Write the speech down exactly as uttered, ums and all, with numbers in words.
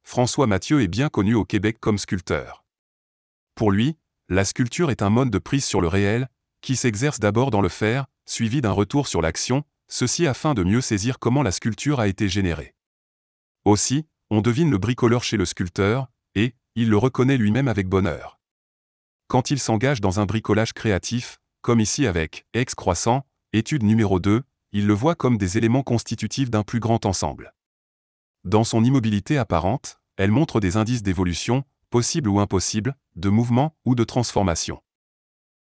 François Mathieu est bien connu au Québec comme sculpteur. Pour lui, la sculpture est un mode de prise sur le réel, qui s'exerce d'abord dans le faire, suivi d'un retour sur l'action, ceci afin de mieux saisir comment la sculpture a été générée. Aussi, on devine le bricoleur chez le sculpteur, et il le reconnaît lui-même avec bonheur. Quand il s'engage dans un bricolage créatif, comme ici avec « Excroissant », étude numéro deux, il le voit comme des éléments constitutifs d'un plus grand ensemble. Dans son immobilité apparente, elle montre des indices d'évolution, possible ou impossible, de mouvement ou de transformation.